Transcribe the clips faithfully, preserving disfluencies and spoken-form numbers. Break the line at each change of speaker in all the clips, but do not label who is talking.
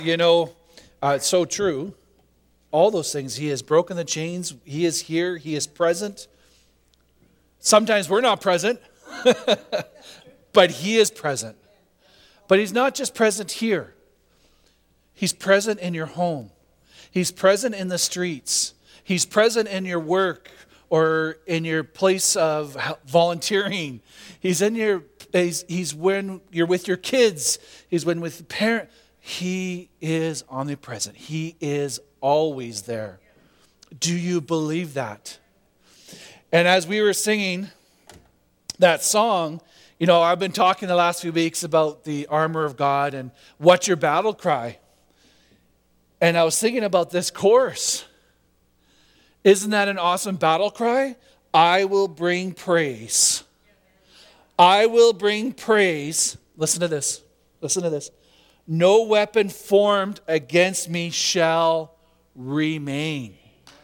You know, uh, it's so true. All those things. He has broken the chains. He is here. He is present. Sometimes we're not present, but He is present. But He's not just present here. He's present in your home. He's present in the streets. He's present in your work or in your place of volunteering. He's in your. He's, he's when you're with your kids. He's when with parents. He is omnipresent. He is always there. Do you believe that? And as we were singing that song, you know, I've been talking the last few weeks about the armor of God and what's your battle cry. And I was thinking about this chorus. Isn't that an awesome battle cry? I will bring praise. I will bring praise. Listen to this. Listen to this. No weapon formed against me shall remain.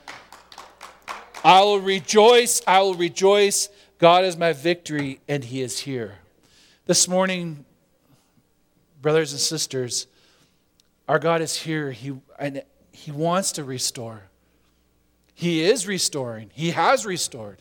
I will rejoice. I will rejoice. God is my victory, and He is here. This morning, brothers and sisters, our God is here. He, and He wants to restore. He is restoring. He has restored.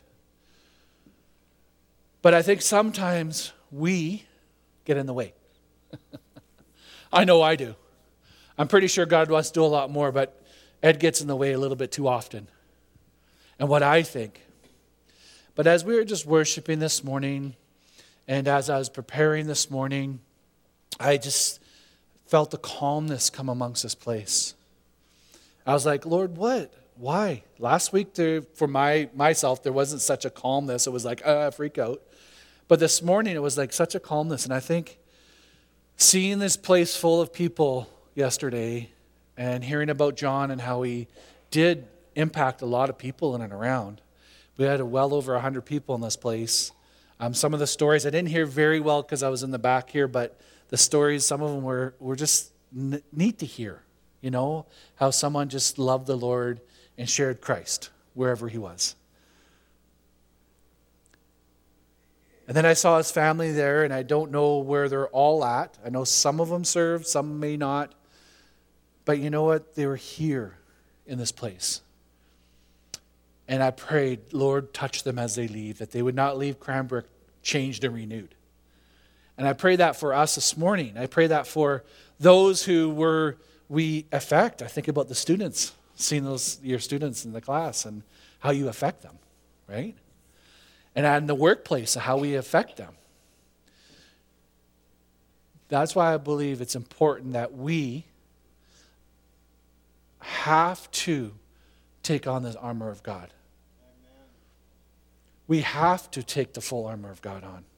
But I think sometimes we get in the way. I know I do. I'm pretty sure God wants to do a lot more, but Ed gets in the way a little bit too often. And what I think. But as we were just worshiping this morning, and as I was preparing this morning, I just felt the calmness come amongst this place. I was like, Lord, what? Why? Last week, there, for my myself, there wasn't such a calmness. It was like, ah, freak out. But this morning, it was like such a calmness. And I think seeing this place full of people yesterday and hearing about John and how he did impact a lot of people in and around. We had well over one hundred people in this place. Um, some of the stories I didn't hear very well because I was in the back here, but the stories, some of them were, were just n- neat to hear. You know, how someone just loved the Lord and shared Christ wherever he was. And then I saw his family there, and I don't know where they're all at. I know some of them served, some may not. But you know what? They were here in this place. And I prayed, Lord, touch them as they leave, that they would not leave Cranbrook changed and renewed. And I pray that for us this morning. I pray that for those who were we affect. I think about the students, seeing those your students in the class and how you affect them, right? And in the workplace, how we affect them. That's why I believe it's important that we have to take on this armor of God. Amen. We have to take the full armor of God on.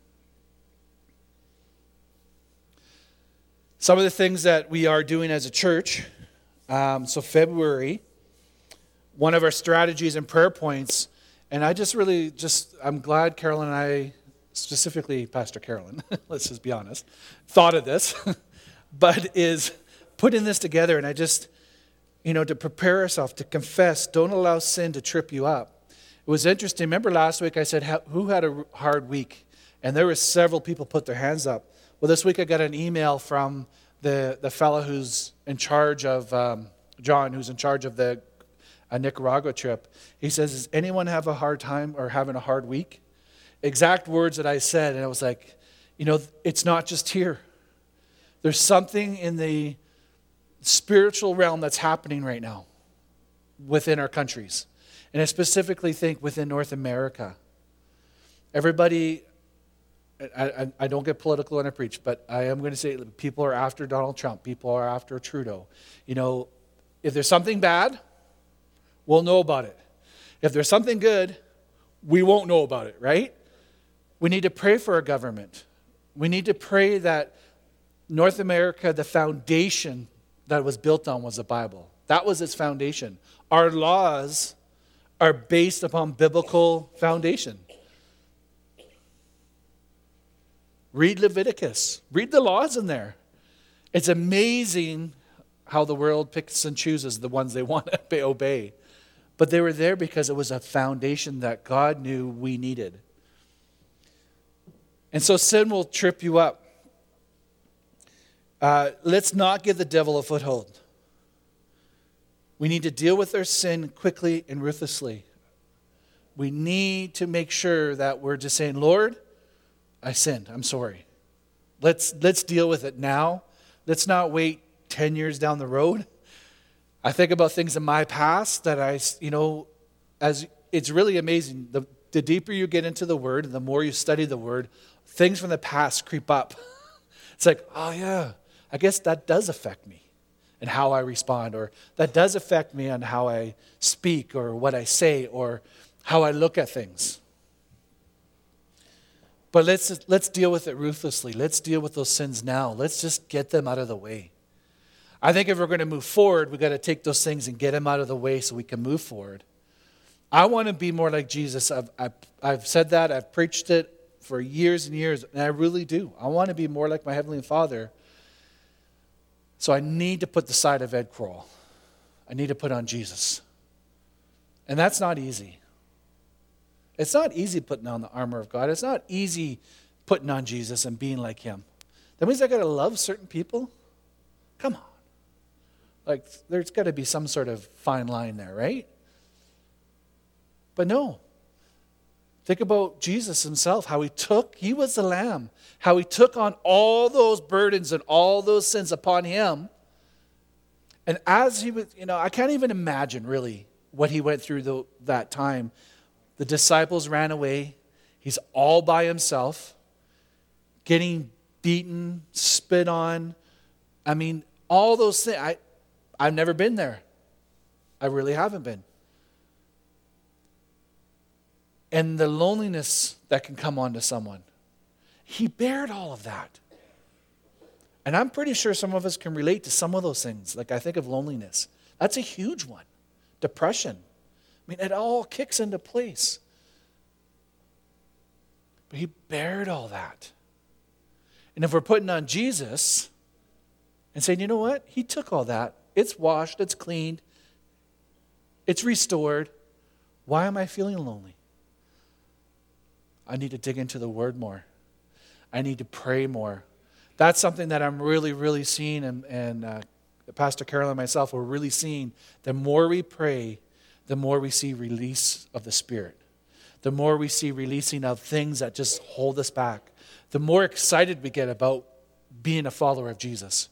Some of the things that we are doing as a church, um, so February, one of our strategies and prayer points. And I just really just, I'm glad Carolyn and I, specifically Pastor Carolyn, let's just be honest, thought of this, but is putting this together. And I just, you know, to prepare ourselves, to confess, don't allow sin to trip you up. It was interesting. Remember last week I said, who had a hard week? And there were several people put their hands up. Well, this week I got an email from the, the fellow who's in charge of, um, John, who's in charge of the a Nicaragua trip. He says, does anyone have a hard time or having a hard week? Exact words that I said. And I was like, you know, it's not just here. There's something in the spiritual realm that's happening right now within our countries. And I specifically think within North America. Everybody, I, I, I don't get political when I preach, but I am going to say people are after Donald Trump. People are after Trudeau. You know, if there's something bad, we'll know about it. If there's something good, we won't know about it, right? We need to pray for our government. We need to pray that North America, the foundation that it was built on was the Bible. That was its foundation. Our laws are based upon biblical foundation. Read Leviticus. Read the laws in there. It's amazing how the world picks and chooses the ones they want to obey. But they were there because it was a foundation that God knew we needed. And so sin will trip you up. Uh, let's not give the devil a foothold. We need to deal with our sin quickly and ruthlessly. We need to make sure that we're just saying, Lord, I sinned. I'm sorry. Let's let's deal with it now. Let's not wait ten years down the road. I think about things in my past that I, you know, as it's really amazing. The, the deeper you get into the Word and the more you study the Word, things from the past creep up. It's like, oh yeah, I guess that does affect me and how I respond, or that does affect me on how I speak or what I say or how I look at things. But let's let's deal with it ruthlessly. Let's deal with those sins now. Let's just get them out of the way. I think if we're going to move forward, we've got to take those things and get them out of the way so we can move forward. I want to be more like Jesus. I've, I've, I've said that. I've preached it for years and years, and I really do. I want to be more like my Heavenly Father. So I need to put the side of Ed Kroll. I need to put on Jesus. And that's not easy. It's not easy putting on the armor of God. It's not easy putting on Jesus and being like Him. That means I got to love certain people? Come on. Like, there's got to be some sort of fine line there, right? But no. Think about Jesus Himself, how He took, He was the Lamb, how He took on all those burdens and all those sins upon Him. And as He was, you know, I can't even imagine really what He went through the, that time. The disciples ran away. He's all by Himself, getting beaten, spit on. I mean, all those things. I, I've never been there. I really haven't been. And the loneliness that can come onto someone. He bared all of that. And I'm pretty sure some of us can relate to some of those things. Like I think of loneliness. That's a huge one. Depression. I mean, it all kicks into place. But He bared all that. And if we're putting on Jesus and saying, you know what? He took all that. It's washed. It's cleaned. It's restored. Why am I feeling lonely? I need to dig into the Word more. I need to pray more. That's something that I'm really, really seeing, and, and uh, Pastor Carol and myself are really seeing. The more we pray, the more we see release of the Spirit. The more we see releasing of things that just hold us back. The more excited we get about being a follower of Jesus.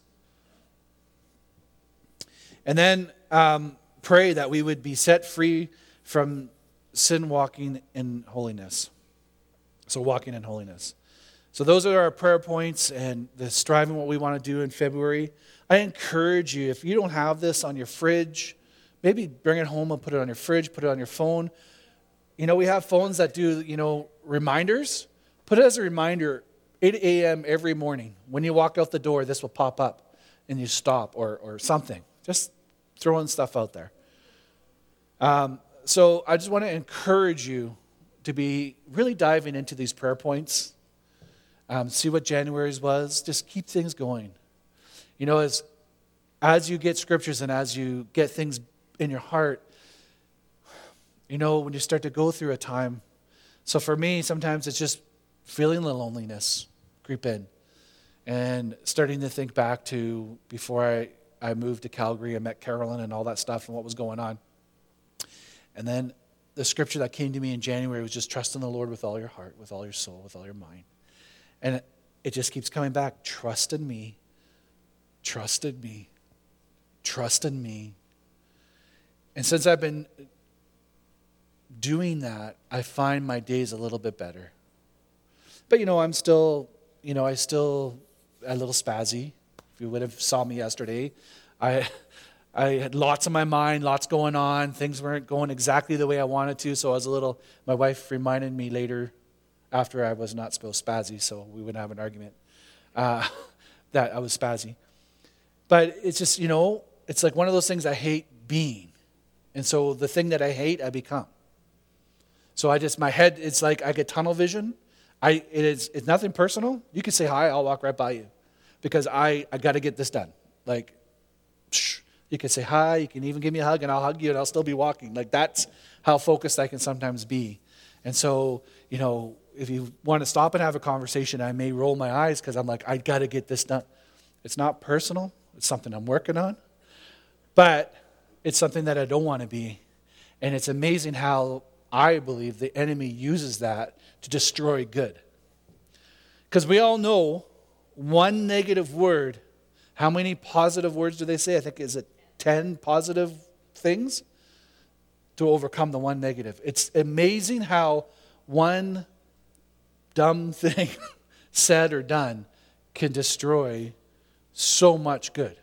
And then um, pray that we would be set free from sin, walking in holiness. So walking in holiness. So those are our prayer points and the striving what we want to do in February. I encourage you, if you don't have this on your fridge, maybe bring it home and put it on your fridge, put it on your phone. You know, we have phones that do, you know, reminders. Put it as a reminder, eight a.m. every morning. When you walk out the door, this will pop up and you stop or or something. Just throwing stuff out there. Um, so I just want to encourage you to be really diving into these prayer points. Um, see what January's was. Just keep things going. You know, as as you get scriptures and as you get things in your heart, you know, when you start to go through a time. So for me, sometimes it's just feeling the loneliness creep in and starting to think back to before I, I moved to Calgary, I met Carolyn and all that stuff and what was going on. And then the scripture that came to me in January was just trust in the Lord with all your heart, with all your soul, with all your mind. And it, it just keeps coming back. Trust in me. Trust in me. Trust in me. And since I've been doing that, I find my days a little bit better. But, you know, I'm still, you know, I still a little spazzy. If you would have saw me yesterday, I I had lots on my mind, lots going on. Things weren't going exactly the way I wanted to, so I was a little, my wife reminded me later, after I was not supposed spazzy, so we wouldn't have an argument, uh, that I was spazzy. But it's just, you know, it's like one of those things I hate being. And so the thing that I hate, I become. So I just, my head, it's like I get tunnel vision. I it is it's nothing personal. You can say hi, I'll walk right by you. Because I, I got to get this done. Like, psh, you can say hi, you can even give me a hug, and I'll hug you, and I'll still be walking. Like, that's how focused I can sometimes be. And so, you know, if you want to stop and have a conversation, I may roll my eyes because I'm like, I got to get this done. It's not personal. It's something I'm working on. But it's something that I don't want to be. And it's amazing how I believe the enemy uses that to destroy good. Because we all know one negative word, how many positive words do they say? I think, is it ten positive things to overcome the one negative? It's amazing how one dumb thing said or done can destroy so much good.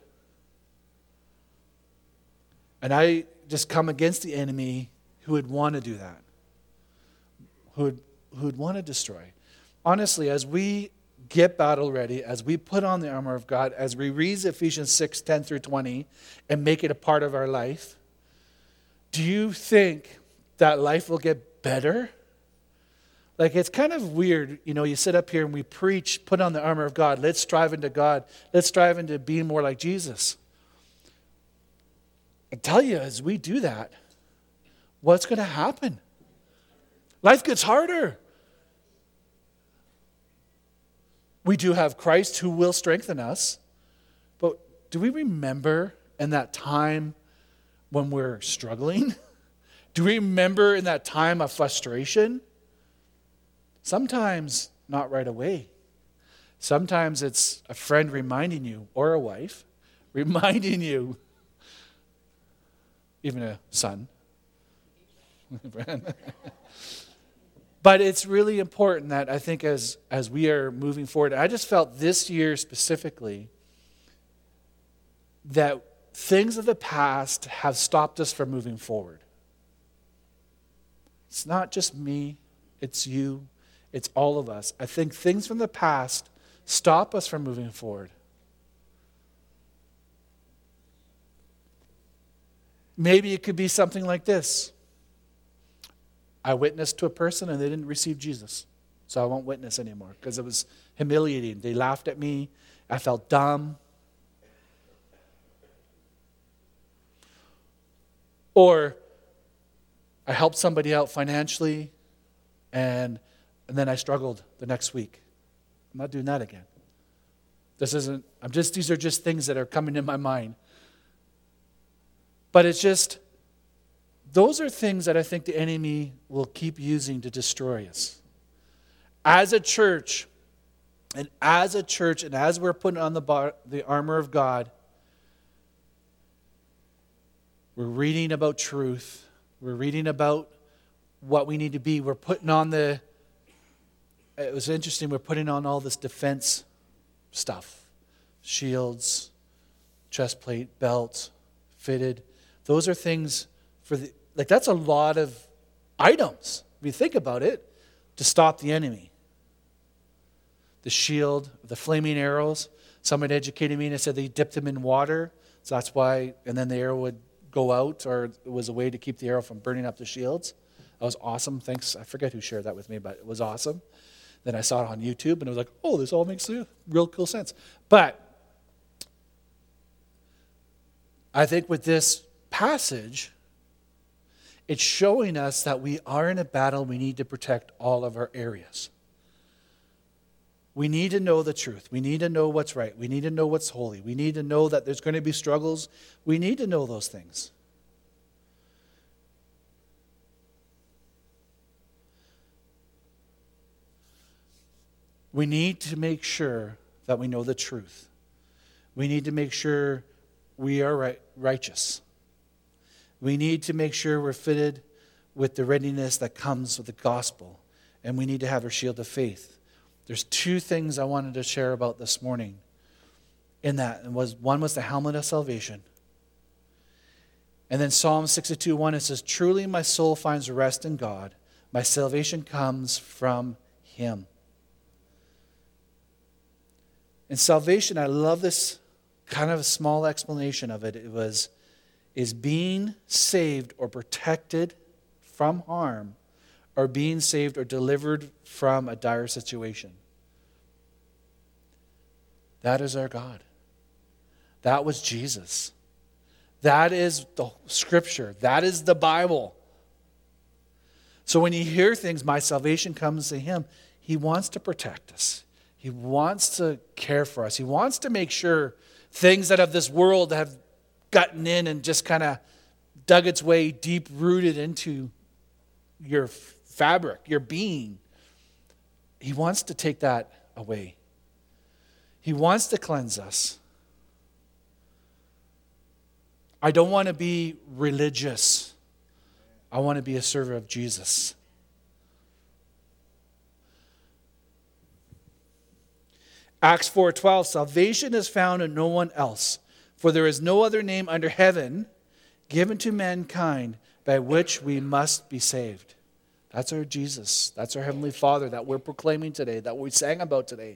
And I just come against the enemy who would want to do that, who would, who would want to destroy. Honestly, as we get battle ready, as we put on the armor of God, as we read Ephesians six, ten through twenty, and make it a part of our life, do you think that life will get better? Like, it's kind of weird, you know, you sit up here and we preach, put on the armor of God, let's strive into God, let's strive into being more like Jesus. I tell you, as we do that, what's going to happen? Life gets harder. We do have Christ who will strengthen us, but do we remember in that time when we're struggling? Do we remember in that time of frustration? Sometimes not right away. Sometimes it's a friend reminding you, or a wife reminding you, even a son. But it's really important that I think as, as we are moving forward, I just felt this year specifically that things of the past have stopped us from moving forward. It's not just me, it's you, it's all of us. I think things from the past stop us from moving forward. Maybe it could be something like this. I witnessed to a person and they didn't receive Jesus. So I won't witness anymore because it was humiliating. They laughed at me. I felt dumb. Or I helped somebody out financially and, and then I struggled the next week. I'm not doing that again. This isn't, I'm just, these are just things that are coming in my mind. But it's just, those are things that I think the enemy will keep using to destroy us. As a church, and as a church, and as we're putting on the, bar, the armor of God, we're reading about truth. We're reading about what we need to be. We're putting on the, it was interesting, we're putting on all this defense stuff. Shields, chest plate, belt, fitted. Those are things for the, like that's a lot of items, if you think about it, to stop the enemy. The shield, the flaming arrows. Someone educated me and said they dipped them in water. So that's why, and then the arrow would go out, or it was a way to keep the arrow from burning up the shields. That was awesome. Thanks. I forget who shared that with me, but it was awesome. Then I saw it on YouTube and I was like, oh, this all makes real cool sense. But I think with this passage, it's showing us that we are in a battle. We need to protect all of our areas. We need to know the truth. We need to know what's right. We need to know what's holy. We need to know that there's going to be struggles. We need to know those things. We need to make sure that we know the truth. We need to make sure we are right, righteous. We need to make sure we're fitted with the readiness that comes with the gospel. And we need to have our shield of faith. There's two things I wanted to share about this morning in that. And was one was the helmet of salvation. And then Psalm sixty-two one, it says, truly my soul finds rest in God. My salvation comes from Him. And salvation, I love this kind of a small explanation of it. It was, is being saved or protected from harm, or being saved or delivered from a dire situation. That is our God. That was Jesus. That is the Scripture. That is the Bible. So when you hear things, my salvation comes to Him, He wants to protect us. He wants to care for us. He wants to make sure things that of this world have gotten in and just kind of dug its way deep rooted into your fabric, your being. He wants to take that away. He wants to cleanse us. I don't want to be religious. I want to be a servant of Jesus. Acts four twelve, salvation is found in no one else, for there is no other name under heaven given to mankind by which we must be saved. That's our Jesus. That's our Heavenly Father that we're proclaiming today, that we sang about today.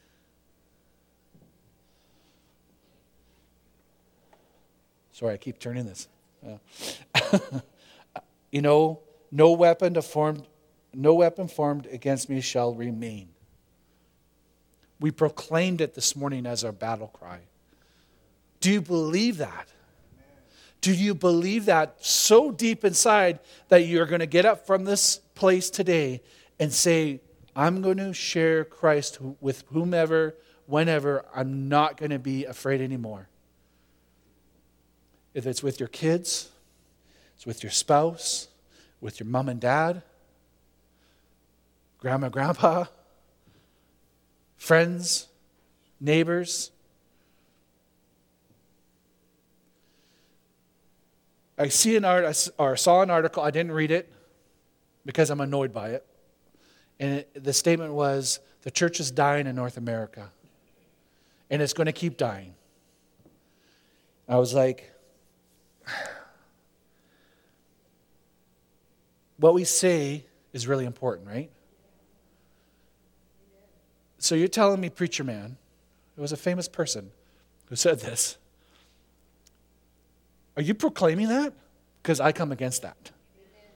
Sorry, I keep turning this. Yeah. You know, no weapon formed, no weapon formed against me shall remain. We proclaimed it this morning as our battle cry. Do you believe that? Do you believe that so deep inside that you're going to get up from this place today and say, I'm going to share Christ with whomever, whenever. I'm not going to be afraid anymore. If it's with your kids, it's with your spouse, with your mom and dad, grandma, grandpa, friends, neighbors. I see an art, or saw an article. I didn't read it because I'm annoyed by it. And it, the statement was, the church is dying in North America. And it's going to keep dying. I was like, what we say is really important, right? So you're telling me, preacher man, it was a famous person who said this. Are you proclaiming that? Because I come against that. Amen.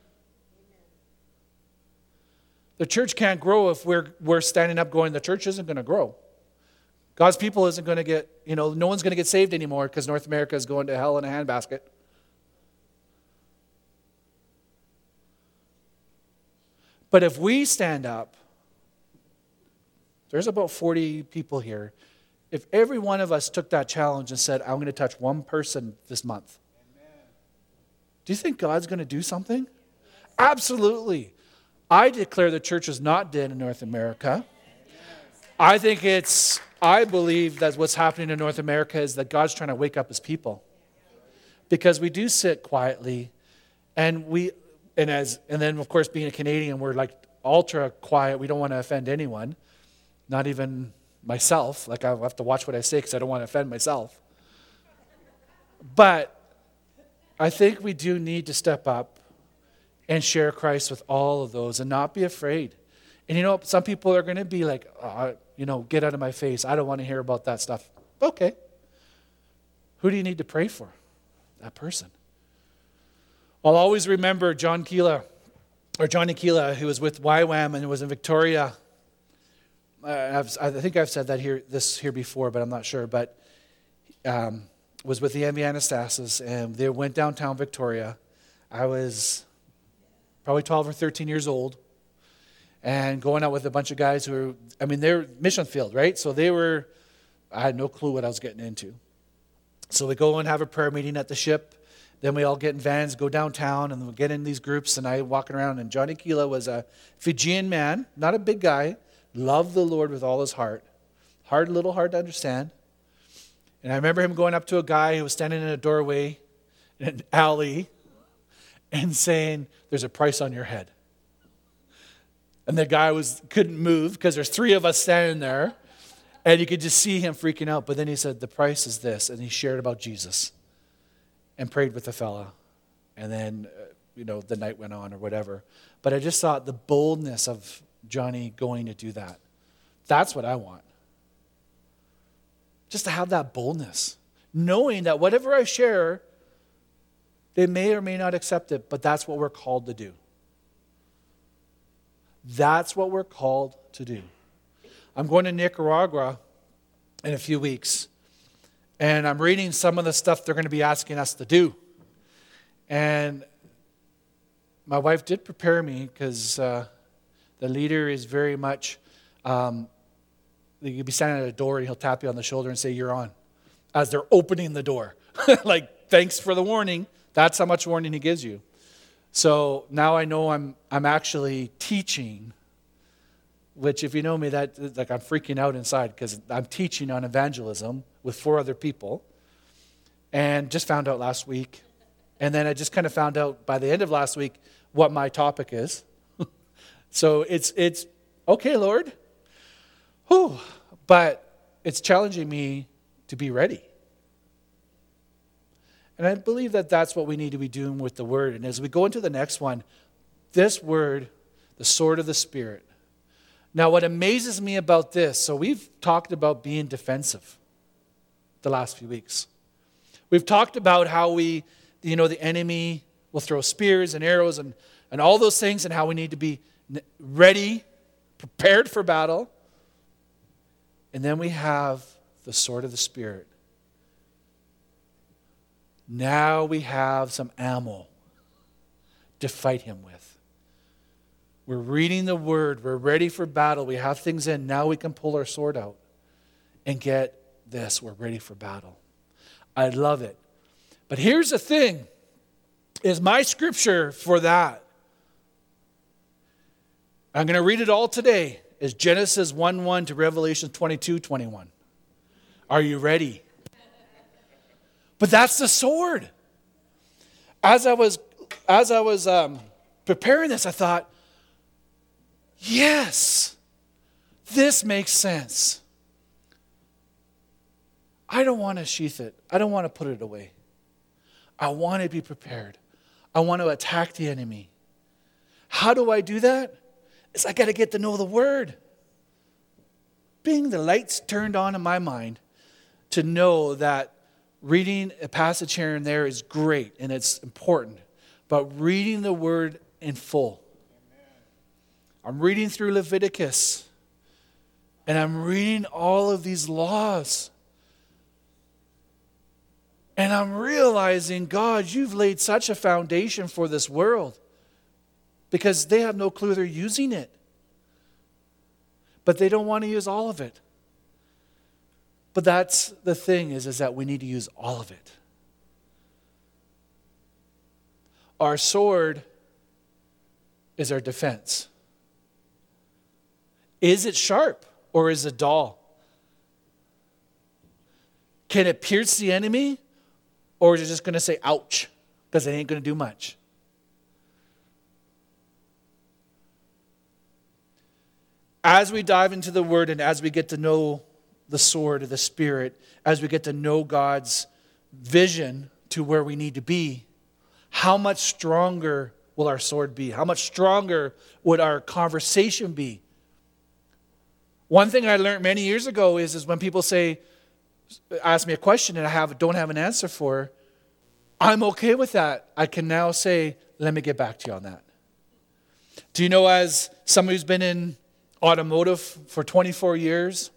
The church can't grow if we're we're standing up going, the church isn't going to grow. God's people isn't going to get, you know, no one's going to get saved anymore because North America is going to hell in a handbasket. But if we stand up, there's about forty people here. If every one of us took that challenge and said, I'm going to touch one person this month, amen, do you think God's going to do something? Absolutely. I declare the church is not dead in North America. I think it's, I believe that what's happening in North America is that God's trying to wake up his people. Because we do sit quietly, and we, and as, and then of course being a Canadian, we're like ultra quiet. We don't want to offend anyone. Not even myself. Like, I have to watch what I say because I don't want to offend myself. But I think we do need to step up and share Christ with all of those and not be afraid. And you know, some people are going to be like, oh, you know, get out of my face. I don't want to hear about that stuff. Okay. Who do you need to pray for? That person. I'll always remember John Keela, or Johnny Keela, who was with Y WAM and was in Victoria. I've, I think I've said that here, this here before, but I'm not sure. But um, was with the M V Anastasis, and they went downtown Victoria. I was probably twelve or thirteen years old, and going out with a bunch of guys who were, I mean, they're mission field, right? So they were, I had no clue what I was getting into. So we go and have a prayer meeting at the ship. Then we all get in vans, go downtown, and we get in these groups, and I walking around. And Johnny Keela was a Fijian man, not a big guy. Loved the Lord with all his heart. Hard, a little hard to understand. And I remember him going up to a guy who was standing in a doorway in an alley and saying, there's a price on your head. And the guy was couldn't move because there's three of us standing there. And you could just see him freaking out. But then he said, the price is this. And he shared about Jesus and prayed with the fella. And then, uh, you know, the night went on or whatever. But I just thought the boldness of Johnny going to do that. That's what I want. Just to have that boldness. Knowing that whatever I share, they may or may not accept it, but that's what we're called to do. That's what we're called to do. I'm going to Nicaragua in a few weeks, and I'm reading some of the stuff they're going to be asking us to do. And my wife did prepare me because uh, the leader is very much um, you'll be standing at a door and he'll tap you on the shoulder and say, "You're on," as they're opening the door. Like, thanks for the warning. That's how much warning he gives you. So now I know I'm I'm actually teaching, which if you know me, that like I'm freaking out inside because I'm teaching on evangelism with four other people, and just found out last week. And then I just kind of found out by the end of last week what my topic is. So it's it's okay, Lord. Whew. But it's challenging me to be ready. And I believe that that's what we need to be doing with the word. And as we go into the next one, this word, the sword of the Spirit. Now, what amazes me about this, so we've talked about being defensive the last few weeks. We've talked about how we, you know, the enemy will throw spears and arrows and, and all those things, and how we need to be ready, prepared for battle. And then we have the sword of the Spirit. Now we have some ammo to fight him with. We're reading the word. We're ready for battle. We have things in. Now we can pull our sword out and get this. We're ready for battle. I love it. But here's the thing, is my scripture for that. I'm going to read it all today. Is Genesis one one to Revelation twenty-two twenty-one. Are you ready? But that's the sword. As I was, as I was um, preparing this, I thought, yes, this makes sense. I don't want to sheath it. I don't want to put it away. I want to be prepared. I want to attack the enemy. How do I do that? It's I got to get to know the word. Being the lights turned on in my mind to know that reading a passage here and there is great and it's important. But reading the word in full. I'm reading through Leviticus. And I'm reading all of these laws. And I'm realizing, God, you've laid such a foundation for this world. Because they have no clue they're using it. But they don't want to use all of it. But that's the thing is, is that we need to use all of it. Our sword is our defense. Is it sharp or is it dull? Can it pierce the enemy? Or is it just going to say, ouch, because it ain't going to do much? As we dive into the word and as we get to know the sword of the Spirit, as we get to know God's vision to where we need to be, how much stronger will our sword be? How much stronger would our conversation be? One thing I learned many years ago is, is when people say, ask me a question and I have don't have an answer for, I'm okay with that. I can now say, let me get back to you on that. Do you know, as somebody who's been in automotive for twenty-four years,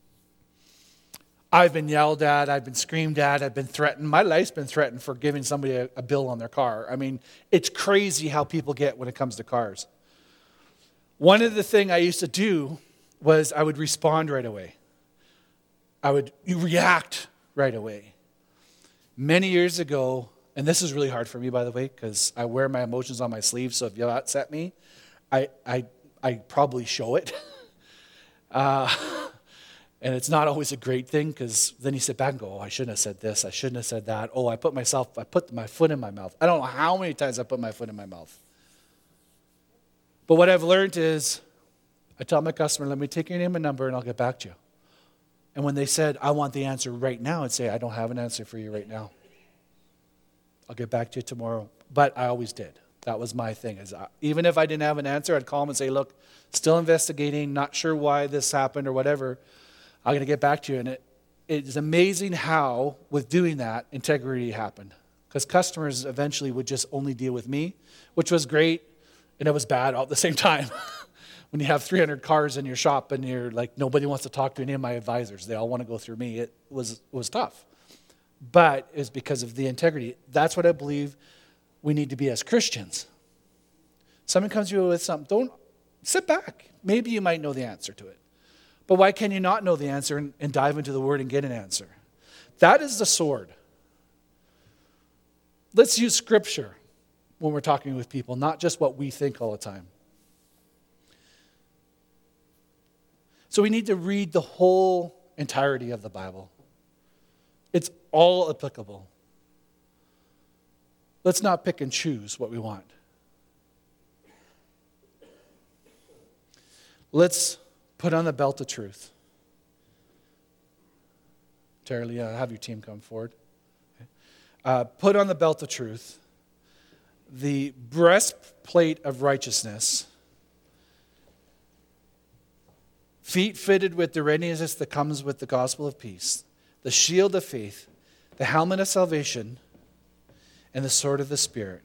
I've been yelled at, I've been screamed at, I've been threatened. My life's been threatened for giving somebody a, a bill on their car. I mean, it's crazy how people get when it comes to cars. One of the things I used to do was I would respond right away. I would react right away. Many years ago, and this is really hard for me, by the way, because I wear my emotions on my sleeve, so if you upset me, I I, I probably show it. uh, and it's not always a great thing, because then you sit back and go, oh, I shouldn't have said this, I shouldn't have said that. Oh, I put myself, I put my foot in my mouth. I don't know how many times I put my foot in my mouth. But what I've learned is, I tell my customer, let me take your name and number and I'll get back to you. And when they said, I want the answer right now, I'd say, I don't have an answer for you right now. I'll get back to you tomorrow. But I always did. That was my thing. Is I, even if I didn't have an answer, I'd call them and say, look, still investigating, not sure why this happened or whatever. I'm going to get back to you. And it, it's amazing how, with doing that, integrity happened. Because customers eventually would just only deal with me, which was great, and it was bad all at the same time. When you have three hundred cars in your shop and you're like, nobody wants to talk to any of my advisors. They all want to go through me. It was, it was tough. But it's because of the integrity. That's what I believe we need to be as Christians. Someone comes to you with something, don't sit back. Maybe you might know the answer to it. But why can you not know the answer and, and dive into the Word and get an answer? That is the sword. Let's use Scripture when we're talking with people, not just what we think all the time. So we need to read the whole entirety of the Bible. It's all applicable. Let's not pick and choose what we want. Let's put on the belt of truth. Terry, uh, have your team come forward. Okay. Uh, put on the belt of truth, the breastplate of righteousness, feet fitted with the readiness that comes with the gospel of peace, the shield of faith, the helmet of salvation, and the sword of the Spirit.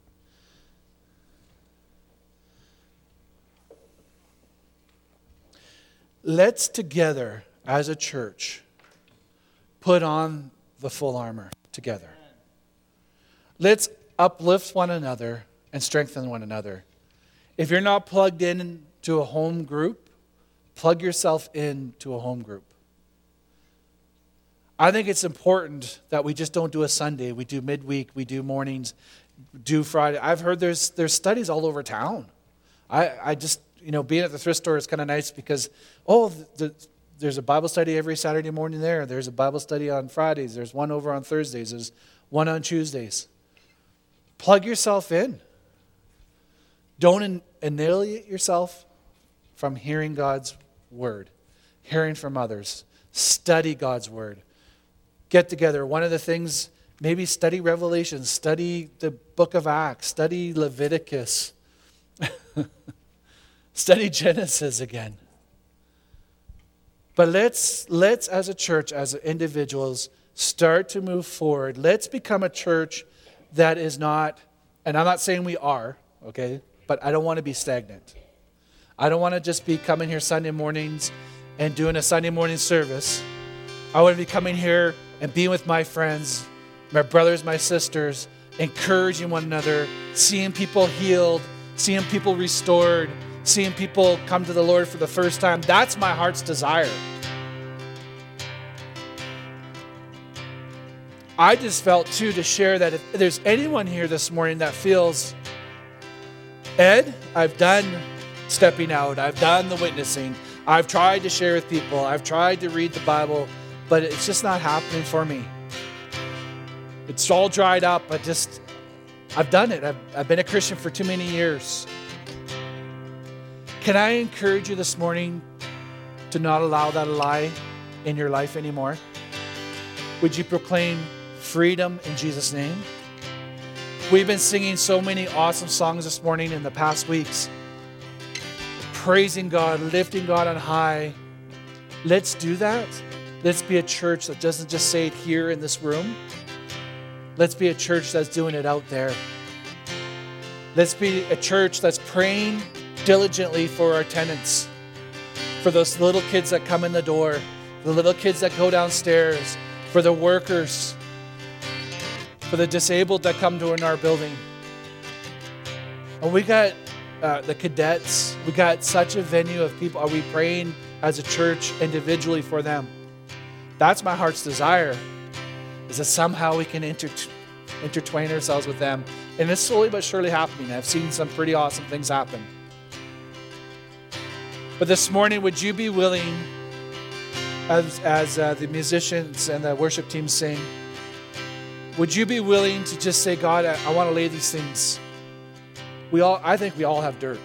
Let's together, as a church, put on the full armor together. Let's uplift one another and strengthen one another. If you're not plugged in to a home group, plug yourself into a home group. I think it's important that we just don't do a Sunday. We do midweek, we do mornings, do Friday. I've heard there's there's studies all over town. I, I just, you know, being at the thrift store is kind of nice because, oh, the, there's a Bible study every Saturday morning there. There's a Bible study on Fridays. There's one over on Thursdays. There's one on Tuesdays. Plug yourself in. Don't annihilate yourself from hearing God's word, hearing from others. Study God's word. Get together. One of the things, maybe study Revelation, study the book of Acts, study Leviticus, study Genesis again. But let's, let's as a church, as individuals, start to move forward. Let's become a church that is not, and I'm not saying we are, okay, but I don't want to be stagnant. I don't want to just be coming here Sunday mornings and doing a Sunday morning service. I want to be coming here and being with my friends, my brothers, my sisters, encouraging one another, seeing people healed, seeing people restored, seeing people come to the Lord for the first time. That's my heart's desire. I just felt, too, to share that if there's anyone here this morning that feels, Ed, I've done stepping out. I've done the witnessing. I've tried to share with people. I've tried to read the Bible, but it's just not happening for me. It's all dried up. I just, I've done it. I've, I've been a Christian for too many years. Can I encourage you this morning to not allow that lie in your life anymore? Would you proclaim freedom in Jesus' name? We've been singing so many awesome songs this morning in the past weeks. Praising God, lifting God on high. Let's do that. Let's be a church that doesn't just say it here in this room. Let's be a church that's doing it out there. Let's be a church that's praying diligently for our tenants, for those little kids that come in the door, the little kids that go downstairs, for the workers, for the disabled that come to in our building. And we got uh, the cadets. We got such a venue of people. Are we praying as a church individually for them? That's my heart's desire, is that somehow we can inter- intertwine ourselves with them. And it's slowly but surely happening. I've seen some pretty awesome things happen. But this morning, would you be willing, as, as uh, the musicians and the worship team sing, would you be willing to just say, God, I, I want to lay these things. We all, I think we all have dirt.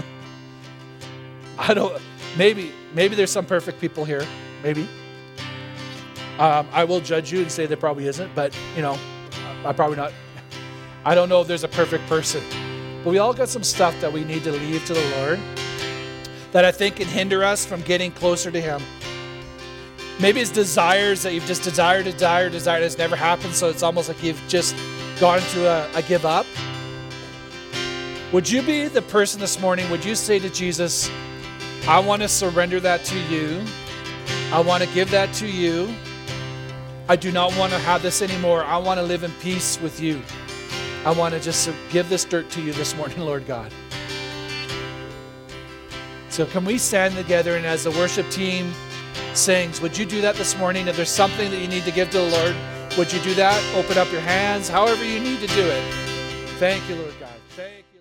I don't, maybe, maybe there's some perfect people here. Maybe. Um, I will judge you and say there probably isn't, but, you know, I probably not. I don't know if there's a perfect person. But we all got some stuff that we need to leave to the Lord that I think can hinder us from getting closer to Him. Maybe it's desires that you've just desired, desired, desired. It's never happened, so it's almost like you've just gone into a, a give up. Would you be the person this morning, would you say to Jesus, I want to surrender that to you. I want to give that to you. I do not want to have this anymore. I want to live in peace with you. I want to just give this dirt to you this morning, Lord God. So can we stand together, and as the worship team sings, would you do that this morning? If there's something that you need to give to the Lord, would you do that? Open up your hands, however you need to do it. Thank you, Lord God. Thank you.